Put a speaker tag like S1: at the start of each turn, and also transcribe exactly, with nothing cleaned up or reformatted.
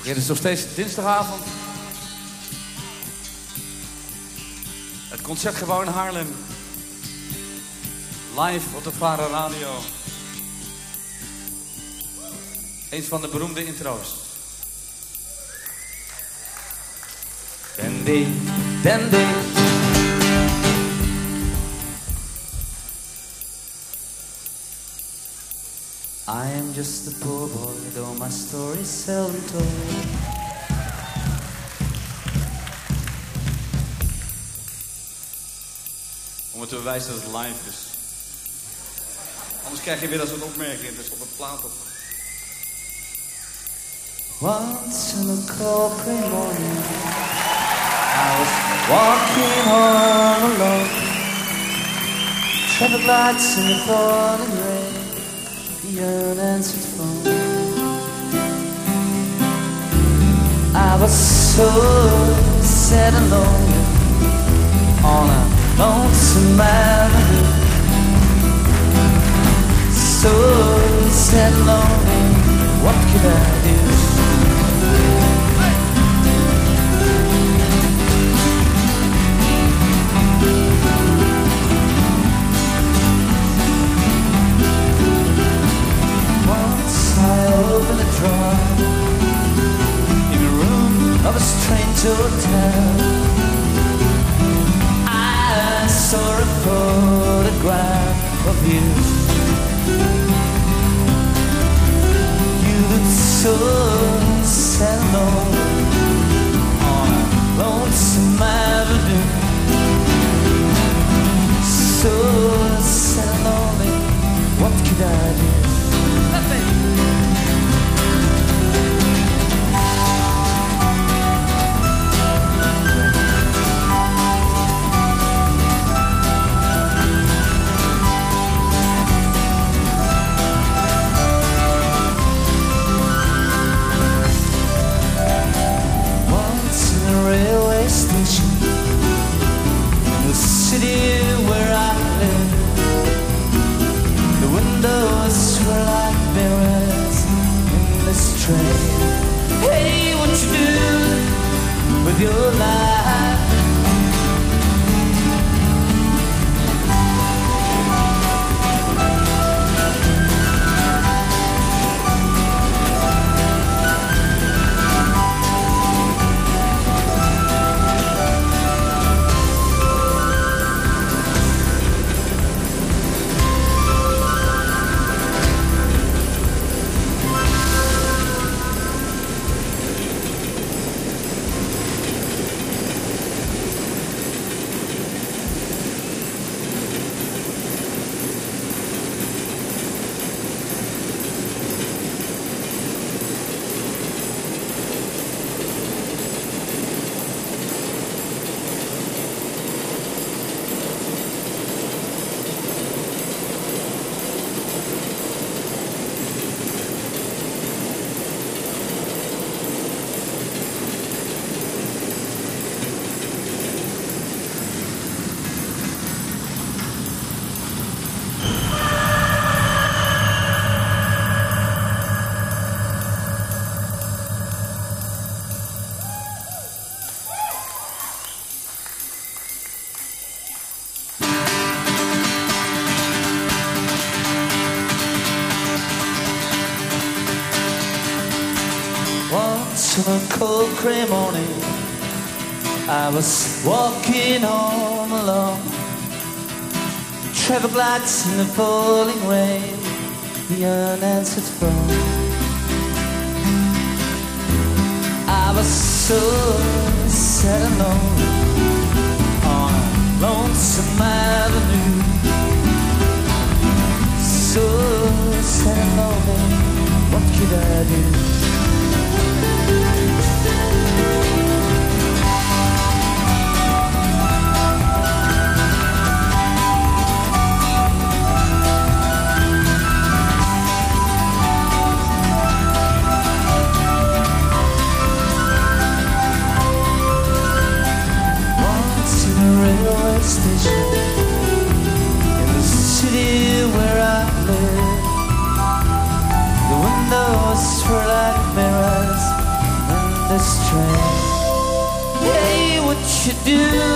S1: Dit is nog steeds dinsdagavond. Het Concertgebouw in Haarlem. Live op de Vara Radio. Eens van de beroemde intro's. Dandy, dandy. I am just a poor boy, though my story's seldom told. Om het te bewijzen dat het live is. Anders krijg je weer als een opmerking, dus op een plaat op. Once in a cold gray morning, I was walking home alone. Traffic lights in the falling rain. The unanswered phone. I was so sad and lonely on a lonesome avenue. So sad and lonely, what could I do? I opened a drawer in a room of a strange hotel. I saw a photograph of you. You looked so sad and lonely on a lonesome avenue. So sad and lonely, what could I do? Railway station in the city where I live. The windows were like mirrors in this train. Hey, what you do with your life? On a cold grey morning, I was walking home alone. Traffic lights in the falling rain, the unanswered phone. I was so sad and lonely on a lonesome avenue. So sad and lonely, what could I do? Railway station in the city where I live. The windows were like mirrors in this train. Hey, what you do?